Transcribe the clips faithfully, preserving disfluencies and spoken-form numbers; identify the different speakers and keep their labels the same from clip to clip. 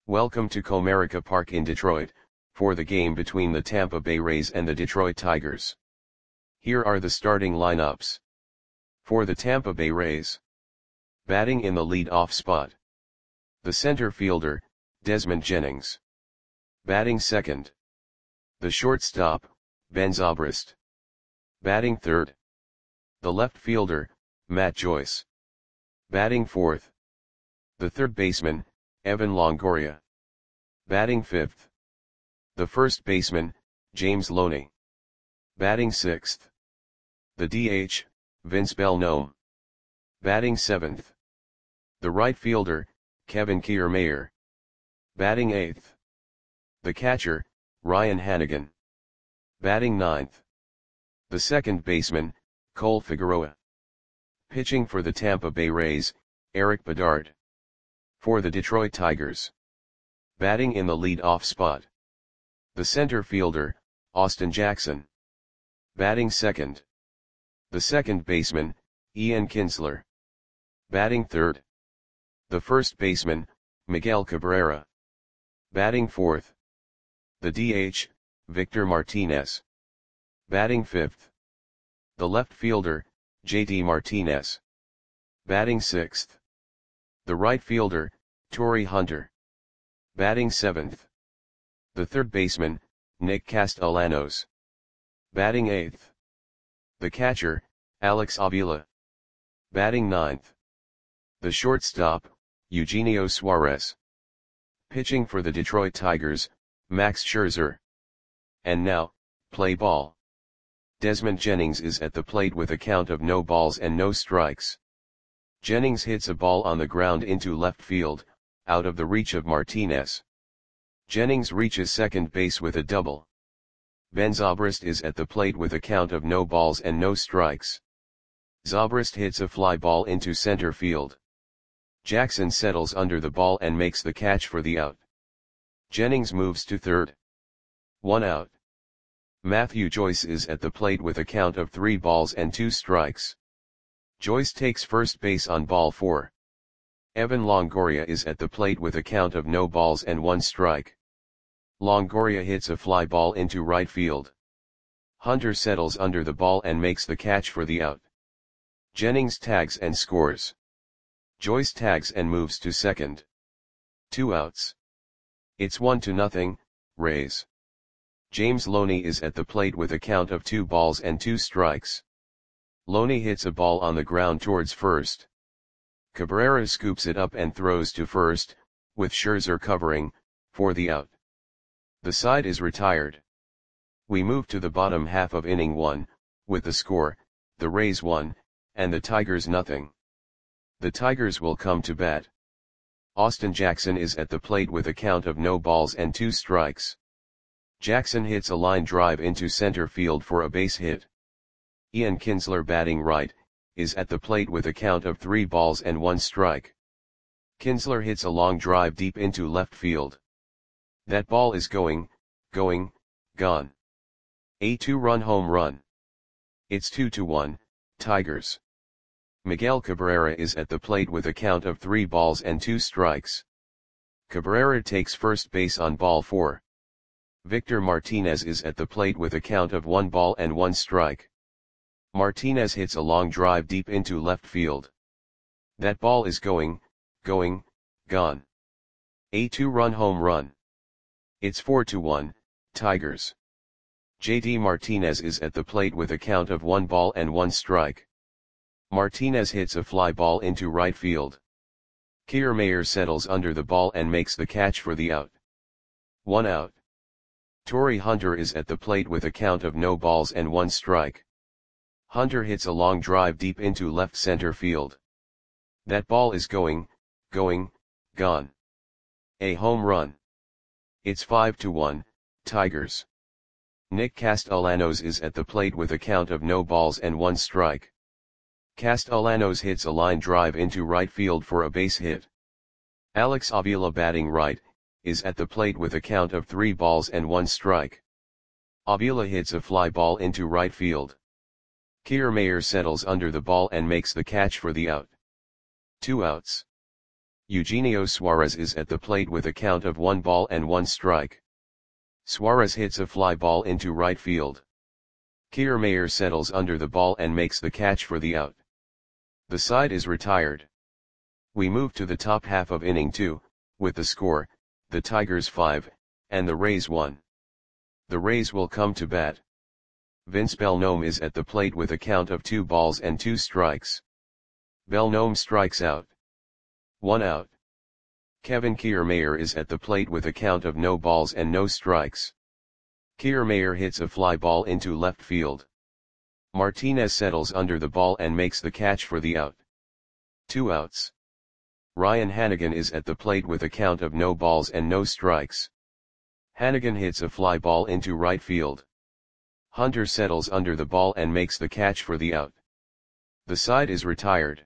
Speaker 1: Welcome to Comerica Park in Detroit, for the game between the Tampa Bay Rays and the Detroit Tigers. Here are the starting lineups. For the Tampa Bay Rays. Batting in the lead-off spot. The center fielder, Desmond Jennings. Batting second. The shortstop, Ben Zobrist. Batting third. The left fielder, Matt Joyce. Batting fourth. The third baseman, Evan Longoria. Batting fifth. The first baseman, James Loney. Batting sixth. The D H, Vince Belnome. Batting seventh. The right fielder, Kevin Kiermaier. Batting eighth. The catcher, Ryan Hanigan. Batting ninth. The second baseman, Cole Figueroa. Pitching for the Tampa Bay Rays, Erik Bedard. For the Detroit Tigers. Batting in the lead-off spot. The center fielder, Austin Jackson. Batting second. The second baseman, Ian Kinsler. Batting third. The first baseman, Miguel Cabrera. Batting fourth. The D H, Victor Martinez. Batting fifth. The left fielder, J D Martinez. Batting sixth. The right fielder, Torii Hunter. Batting seventh. The third baseman, Nick Castellanos. Batting eighth. The catcher, Alex Avila. Batting ninth. The shortstop, Eugenio Suarez. Pitching for the Detroit Tigers, Max Scherzer. And now, play ball. Desmond Jennings is at the plate with a count of no balls and no strikes. Jennings hits a ball on the ground into left field, out of the reach of Martinez. Jennings reaches second base with a double. Ben Zobrist is at the plate with a count of no balls and no strikes. Zobrist hits a fly ball into center field. Jackson settles under the ball and makes the catch for the out. Jennings moves to third. One out. Matthew Joyce is at the plate with a count of three balls and two strikes. Joyce takes first base on ball four. Evan Longoria is at the plate with a count of no balls and one strike. Longoria hits a fly ball into right field. Hunter settles under the ball and makes the catch for the out. Jennings tags and scores. Joyce tags and moves to second. Two outs. It's one to nothing, Rays. James Loney is at the plate with a count of two balls and two strikes. Loney hits a ball on the ground towards first. Cabrera scoops it up and throws to first, with Scherzer covering, for the out. The side is retired. We move to the bottom half of inning one, with the score, the Rays one, and the Tigers nothing. The Tigers will come to bat. Austin Jackson is at the plate with a count of no balls and two strikes. Jackson hits a line drive into center field for a base hit. Ian Kinsler, batting right, is at the plate with a count of three balls and one strike. Kinsler hits a long drive deep into left field. That ball is going, going, gone. A two-run home run. It's two to one, Tigers. Miguel Cabrera is at the plate with a count of three balls and two strikes. Cabrera takes first base on ball four. Victor Martinez is at the plate with a count of one ball and one strike. Martinez hits a long drive deep into left field. That ball is going, going, gone. A two-run home run. It's four to one, Tigers. J D Martinez is at the plate with a count of one ball and one strike. Martinez hits a fly ball into right field. Kiermaier settles under the ball and makes the catch for the out. One out. Torii Hunter is at the plate with a count of no balls and one strike. Hunter hits a long drive deep into left center field. That ball is going, going, gone. A home run. It's five to one, Tigers. Nick Castellanos is at the plate with a count of no balls and one strike. Castellanos hits a line drive into right field for a base hit. Alex Avila, batting right, is at the plate with a count of three balls and one strike. Avila hits a fly ball into right field. Kiermaier settles under the ball and makes the catch for the out. Two outs. Eugenio Suarez is at the plate with a count of one ball and one strike. Suarez hits a fly ball into right field. Kiermaier settles under the ball and makes the catch for the out. The side is retired. We move to the top half of inning two, with the score, the Tigers five, and the Rays one. The Rays will come to bat. Vince Belnome is at the plate with a count of two balls and two strikes. Belnome strikes out. One out. Kevin Kiermaier is at the plate with a count of no balls and no strikes. Kiermaier hits a fly ball into left field. Martinez settles under the ball and makes the catch for the out. Two outs. Ryan Hanigan is at the plate with a count of no balls and no strikes. Hanigan hits a fly ball into right field. Hunter settles under the ball and makes the catch for the out. The side is retired.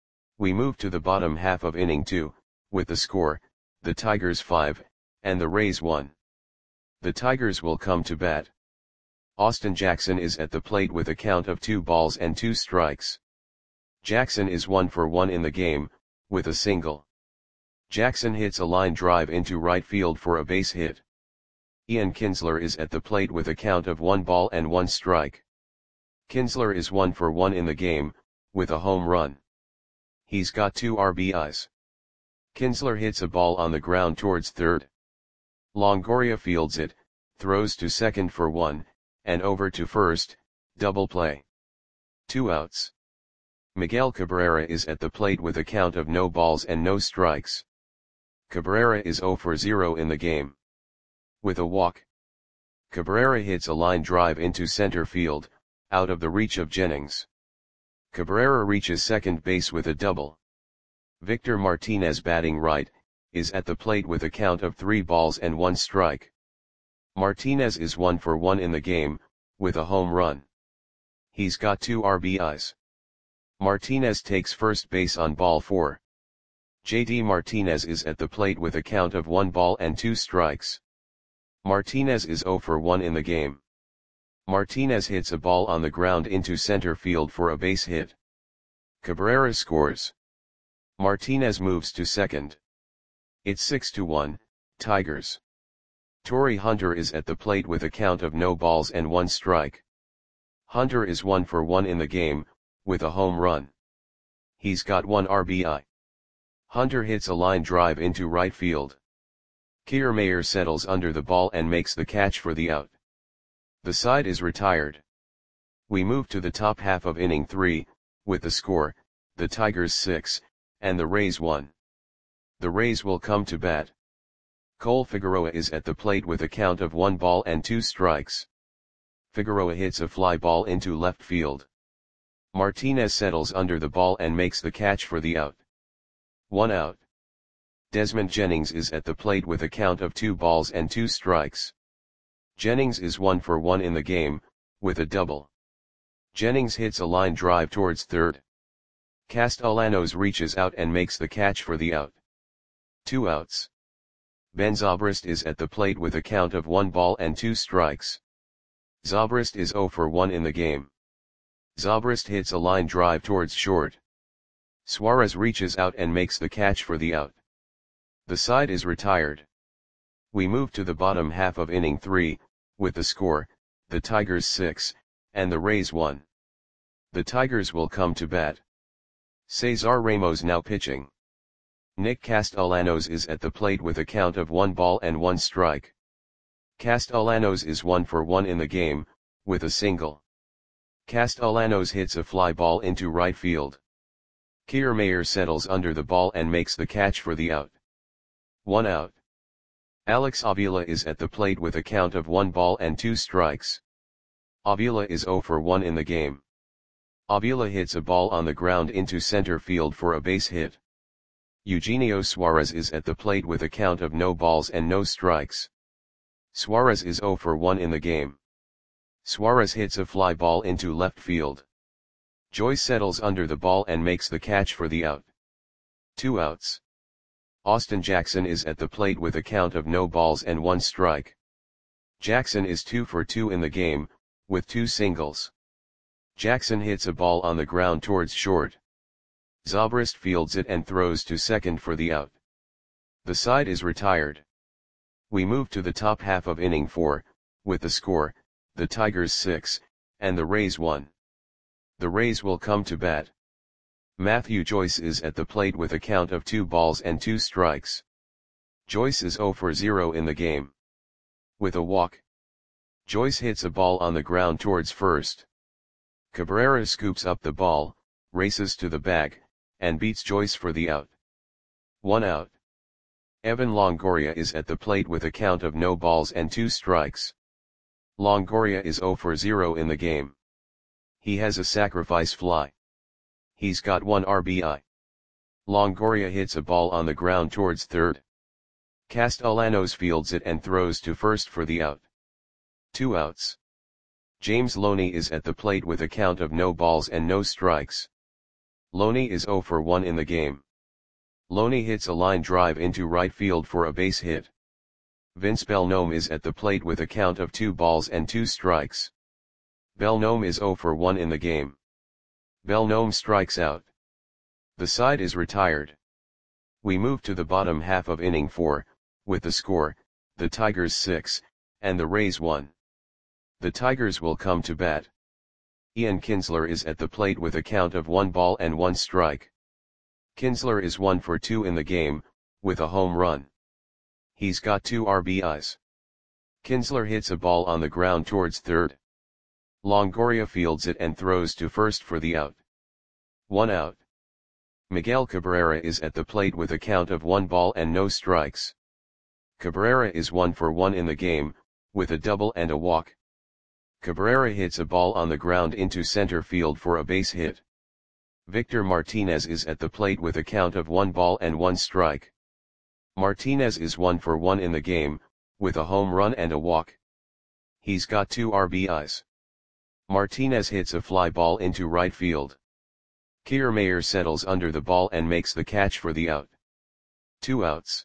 Speaker 1: We move to the bottom half of inning two, with the score, the Tigers five, and the Rays one. The Tigers will come to bat. Austin Jackson is at the plate with a count of two balls and two strikes. Jackson is one for one in the game, with a single. Jackson hits a line drive into right field for a base hit. Ian Kinsler is at the plate with a count of one ball and one strike. Kinsler is one for one in the game, with a home run. He's got two R B Is. Kinsler hits a ball on the ground towards third. Longoria fields it, throws to second for one, and over to first, double play. Two outs. Miguel Cabrera is at the plate with a count of no balls and no strikes. Cabrera is zero for zero in the game. With a walk. Cabrera hits a line drive into center field, out of the reach of Jennings. Cabrera reaches second base with a double. Victor Martinez, batting right, is at the plate with a count of three balls and one strike. Martinez is one for one in the game, with a home run. He's got two R B Is. Martinez takes first base on ball four. J D Martinez is at the plate with a count of one ball and two strikes. Martinez is zero for one in the game. Martinez hits a ball on the ground into center field for a base hit. Cabrera scores. Martinez moves to second. It's six to one, Tigers. Torrey Hunter is at the plate with a count of no balls and one strike. Hunter is one for one in the game, with a home run. He's got one R B I. Hunter hits a line drive into right field. Kiermaier settles under the ball and makes the catch for the out. The side is retired. We move to the top half of inning three, with the score, the Tigers six, and the Rays one. The Rays will come to bat. Cole Figueroa is at the plate with a count of one ball and two strikes. Figueroa hits a fly ball into left field. Martinez settles under the ball and makes the catch for the out. One out. Desmond Jennings is at the plate with a count of two balls and two strikes. Jennings is one for one in the game, with a double. Jennings hits a line drive towards third. Castellanos reaches out and makes the catch for the out. Two outs. Ben Zobrist is at the plate with a count of one ball and two strikes. Zobrist is zero for one in the game. Zobrist hits a line drive towards short. Suarez reaches out and makes the catch for the out. The side is retired. We move to the bottom half of inning three, with the score, the Tigers six, and the Rays one. The Tigers will come to bat. Cesar Ramos now pitching. Nick Castellanos is at the plate with a count of one ball and one strike. Castellanos is one for one in the game, with a single. Castellanos hits a fly ball into right field. Kiermaier settles under the ball and makes the catch for the out. One out. Alex Avila is at the plate with a count of one ball and two strikes. Avila is zero for one in the game. Avila hits a ball on the ground into center field for a base hit. Eugenio Suarez is at the plate with a count of no balls and no strikes. Suarez is zero for one in the game. Suarez hits a fly ball into left field. Joyce settles under the ball and makes the catch for the out. Two outs. Austin Jackson is at the plate with a count of no balls and one strike. Jackson is two for two in the game, with two singles. Jackson hits a ball on the ground towards short. Zobrist fields it and throws to second for the out. The side is retired. We move to the top half of inning four, with the score, the Tigers six, and the Rays one. The Rays will come to bat. Matthew Joyce is at the plate with a count of two balls and two strikes. Joyce is zero for zero in the game. With a walk, Joyce hits a ball on the ground towards first. Cabrera scoops up the ball, races to the bag, and beats Joyce for the out. One out. Evan Longoria is at the plate with a count of no balls and two strikes. Longoria is zero for zero in the game. He has a sacrifice fly. He's got one R B I. Longoria hits a ball on the ground towards third. Castellanos fields it and throws to first for the out. Two outs. James Loney is at the plate with a count of no balls and no strikes. Loney is zero for one in the game. Loney hits a line drive into right field for a base hit. Vince Belnome is at the plate with a count of two balls and two strikes. Belnome is zero for one in the game. Belnome strikes out. The side is retired. We move to the bottom half of inning four, with the score, the Tigers six, and the Rays one. The Tigers will come to bat. Ian Kinsler is at the plate with a count of one ball and one strike. Kinsler is one for two in the game, with a home run. He's got two R B Is. Kinsler hits a ball on the ground towards third. Longoria fields it and throws to first for the out. One out. Miguel Cabrera is at the plate with a count of one ball and no strikes. Cabrera is one for one in the game, with a double and a walk. Cabrera hits a ball on the ground into center field for a base hit. Victor Martinez is at the plate with a count of one ball and one strike. Martinez is one for one in the game, with a home run and a walk. He's got two R B Is. Martinez hits a fly ball into right field. Kiermaier settles under the ball and makes the catch for the out. Two outs.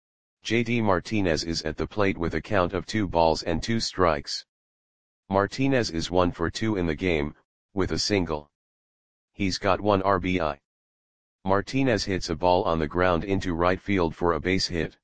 Speaker 1: J D Martinez is at the plate with a count of two balls and two strikes. Martinez is one for two in the game, with a single. He's got one R B I. Martinez hits a ball on the ground into right field for a base hit.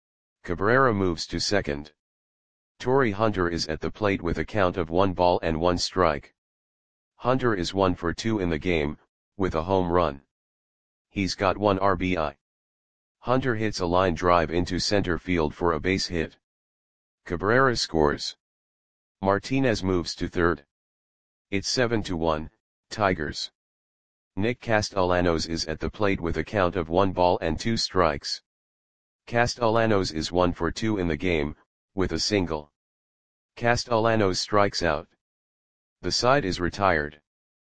Speaker 1: Cabrera moves to second. Torrey Hunter is at the plate with a count of one ball and one strike. Hunter is one for two in the game, with a home run. He's got one R B I. Hunter hits a line drive into center field for a base hit. Cabrera scores. Martinez moves to third. It's seven to one, Tigers. Nick Castellanos is at the plate with a count of one ball and two strikes. Castellanos is one for two in the game, with a single. Castellanos strikes out. The side is retired.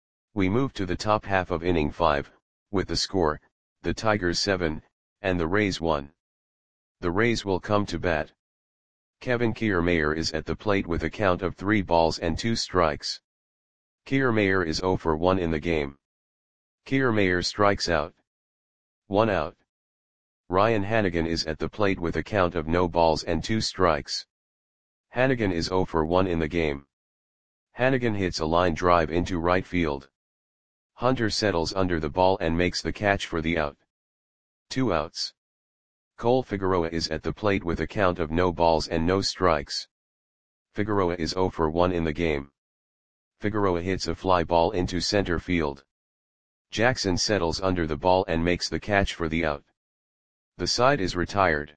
Speaker 1: We move to the top half of inning five, with the score, the Tigers seven, and the Rays one. The Rays will come to bat. Kevin Kiermaier is at the plate with a count of three balls and two strikes. Kiermaier is zero for one in the game. Kiermaier strikes out. One out. Ryan Hanigan is at the plate with a count of no balls and two strikes. Hanigan is zero for one in the game. Hanigan hits a line drive into right field. Hunter settles under the ball and makes the catch for the out. Two outs. Cole Figueroa is at the plate with a count of no balls and no strikes. Figueroa is zero for one in the game. Figueroa hits a fly ball into center field. Jackson settles under the ball and makes the catch for the out. The side is retired.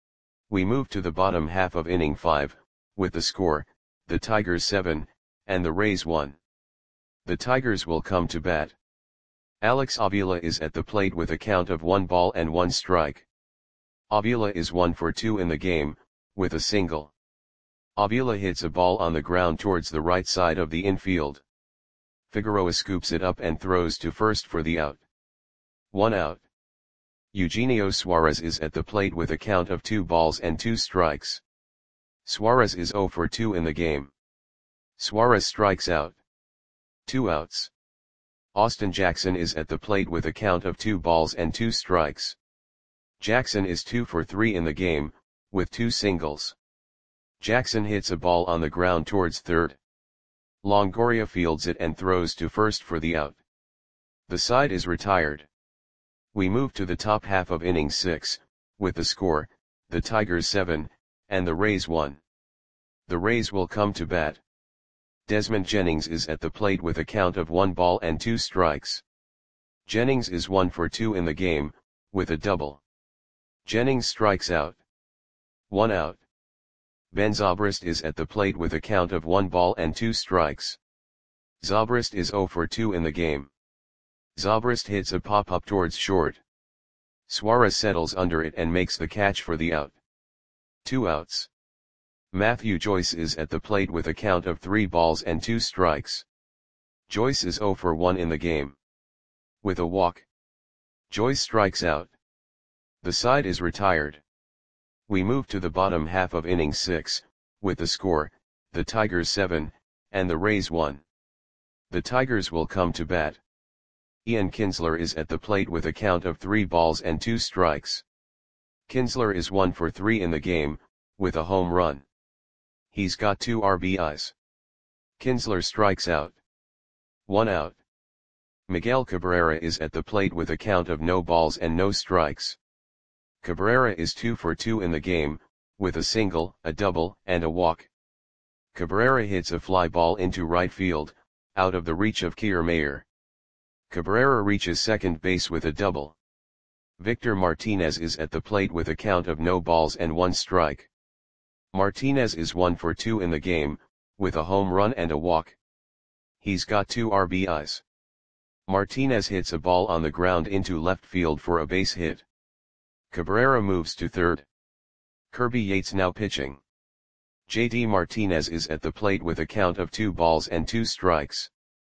Speaker 1: We move to the bottom half of inning five, with the score, the Tigers seven, and the Rays one. The Tigers will come to bat. Alex Avila is at the plate with a count of one ball and one strike. Avila is one for two in the game, with a single. Avila hits a ball on the ground towards the right side of the infield. Figueroa scoops it up and throws to first for the out. One out. Eugenio Suarez is at the plate with a count of two balls and two strikes. Suarez is zero for two in the game. Suarez strikes out. Two outs. Austin Jackson is at the plate with a count of two balls and two strikes. Jackson is two for three in the game, with two singles. Jackson hits a ball on the ground towards third. Longoria fields it and throws to first for the out. The side is retired. We move to the top half of inning six, with the score, the Tigers seven, and the Rays one. The Rays will come to bat. Desmond Jennings is at the plate with a count of one ball and two strikes. Jennings is one for two in the game, with a double. Jennings strikes out. One out. Ben Zobrist is at the plate with a count of one ball and two strikes. Zobrist is zero for two in the game. Zobrist hits a pop-up towards short. Suarez settles under it and makes the catch for the out. Two outs. Matthew Joyce is at the plate with a count of three balls and two strikes. Joyce is zero for one in the game. With a walk, Joyce strikes out. The side is retired. We move to the bottom half of inning six, with the score, the Tigers seven, and the Rays one. The Tigers will come to bat. Ian Kinsler is at the plate with a count of three balls and two strikes. Kinsler is one for three in the game, with a home run. He's got two R B Is. Kinsler strikes out. One out. Miguel Cabrera is at the plate with a count of no balls and no strikes. Cabrera is two for two in the game, with a single, a double, and a walk. Cabrera hits a fly ball into right field, out of the reach of Kiermaier. Cabrera reaches second base with a double. Victor Martinez is at the plate with a count of no balls and one strike. Martinez is one for two in the game, with a home run and a walk. He's got two R B Is. Martinez hits a ball on the ground into left field for a base hit. Cabrera moves to third. Kirby Yates now pitching. J D Martinez is at the plate with a count of two balls and two strikes.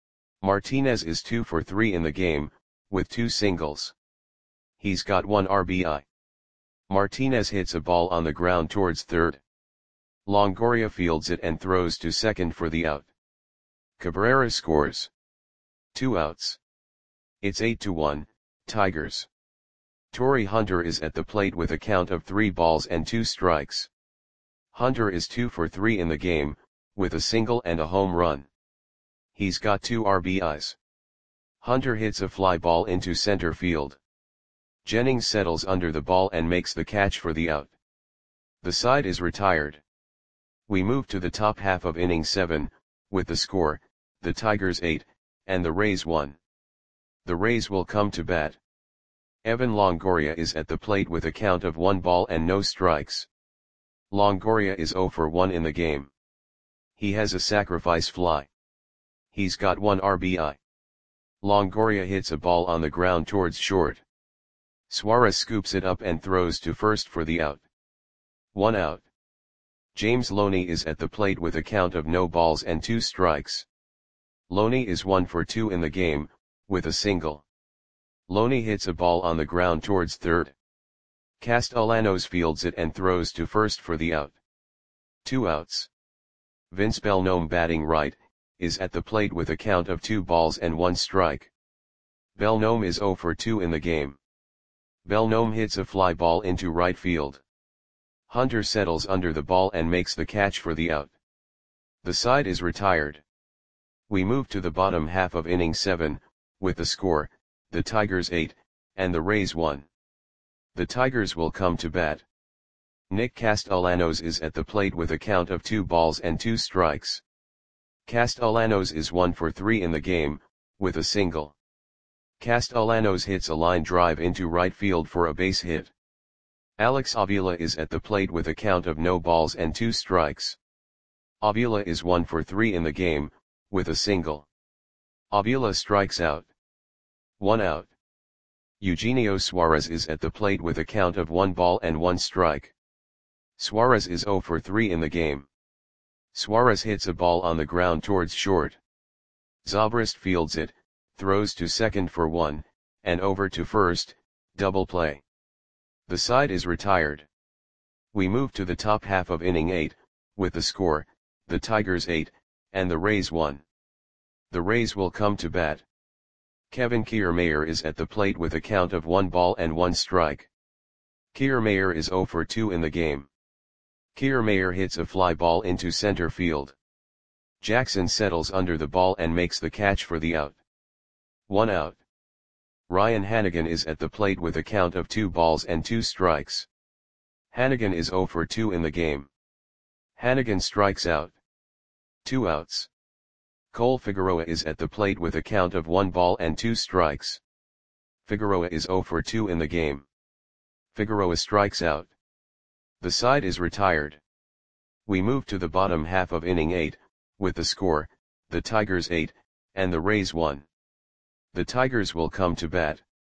Speaker 1: Martinez is two for three in the game, with two singles. He's got one R B I. Martinez hits a ball on the ground towards third. Longoria fields it and throws to second for the out. Cabrera scores. Two outs. It's eight to one, Tigers. Torrey Hunter is at the plate with a count of three balls and two strikes. Hunter is two for three in the game, with a single and a home run. He's got two R B Is. Hunter hits a fly ball into center field. Jennings settles under the ball and makes the catch for the out. The side is retired. We move to the top half of inning seven, with the score, the Tigers eight, and the Rays one. The Rays will come to bat. Evan Longoria is at the plate with a count of one ball and no strikes. Longoria is zero for one in the game. He has a sacrifice fly. He's got one R B I. Longoria hits a ball on the ground towards short. Suarez scoops it up and throws to first for the out. One out. James Loney is at the plate with a count of no balls and two strikes. Loney is one for two in the game, with a single. Loney hits a ball on the ground towards third. Castellanos fields it and throws to first for the out. Two outs. Vince Belnome batting right, is at the plate with a count of two balls and one strike. Belnome is zero for two in the game. Belnome hits a fly ball into right field. Hunter settles under the ball and makes the catch for the out. The side is retired. We move to the bottom half of inning seven, with the score, the Tigers eight, and the Rays one. The Tigers will come to bat. Nick Castellanos is at the plate with a count of two balls and two strikes. Castellanos is one for three in the game, with a single. Castellanos hits a line drive into right field for a base hit. Alex Avila is at the plate with a count of no balls and two strikes. Avila is one for three in the game, with a single. Avila strikes out. One out. Eugenio Suarez is at the plate with a count of one ball and one strike. Suarez is zero for three in the game. Suarez hits a ball on the ground towards short. Zobrist fields it, throws to second for one, and over to first, double play. The side is retired. We move to the top half of inning eight, with the score, the Tigers eight, and the Rays one. The Rays will come to bat. Kevin Kiermaier is at the plate with a count of one ball and one strike. Kiermaier is zero for two in the game. Kiermaier hits a fly ball into center field. Jackson settles under the ball and makes the catch for the out. One out. Ryan Hanigan is at the plate with a count of two balls and two strikes. Hanigan is zero for two in the game. Hanigan strikes out. Two outs. Cole Figueroa is at the plate with a count of one ball and two strikes. Figueroa is zero for two in the game. Figueroa strikes out. The side is retired. We move to the bottom half of inning eight, with the score, the Tigers eight, and the Rays one. The Tigers will come to bat.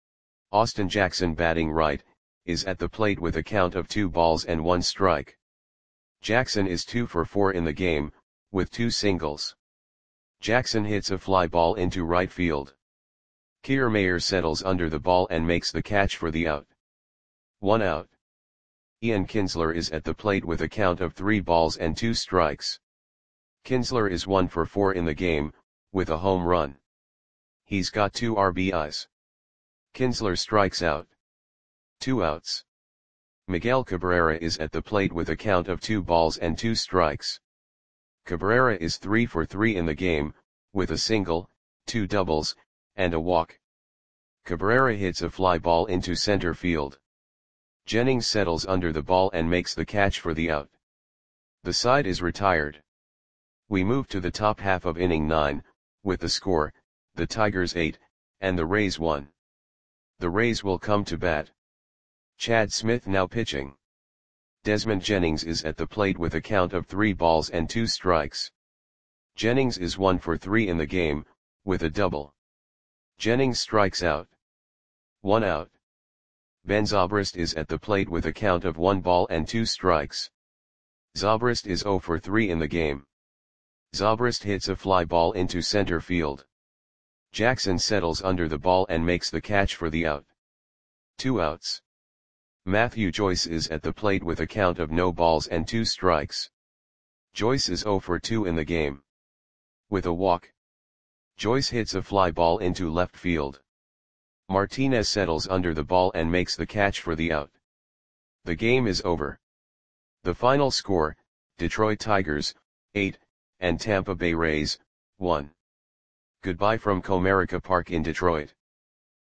Speaker 1: Austin Jackson, batting right, is at the plate with a count of two balls and one strike. Jackson is two for four in the game, with two singles. Jackson hits a fly ball into right field. Kiermaier settles under the ball and makes the catch for the out. One out. Ian Kinsler is at the plate with a count of three balls and two strikes. Kinsler is one for four in the game, with a home run. He's got two R B Is. Kinsler strikes out. Two outs. Miguel Cabrera is at the plate with a count of two balls and two strikes. Cabrera is three for three in the game, with a single, two doubles, and a walk. Cabrera hits a fly ball into center field. Jennings settles under the ball and makes the catch for the out. The side is retired. We move to the top half of inning nine, with the score, the Tigers eight, and the Rays one. The Rays will come to bat. Chad Smith now pitching. Desmond Jennings is at the plate with a count of three balls and two strikes. Jennings is one for three in the game, with a double. Jennings strikes out. One out. Ben Zobrist is at the plate with a count of one ball and two strikes. Zobrist is zero for three in the game. Zobrist hits a fly ball into center field. Jackson settles under the ball and makes the catch for the out. Two outs. Matthew Joyce is at the plate with a count of no balls and two strikes. Joyce is zero for two in the game. With a walk. Joyce hits a fly ball into left field. Martinez settles under the ball and makes the catch for the out. The game is over. The final score, Detroit Tigers, eight, and Tampa Bay Rays, one. Goodbye from Comerica Park in Detroit.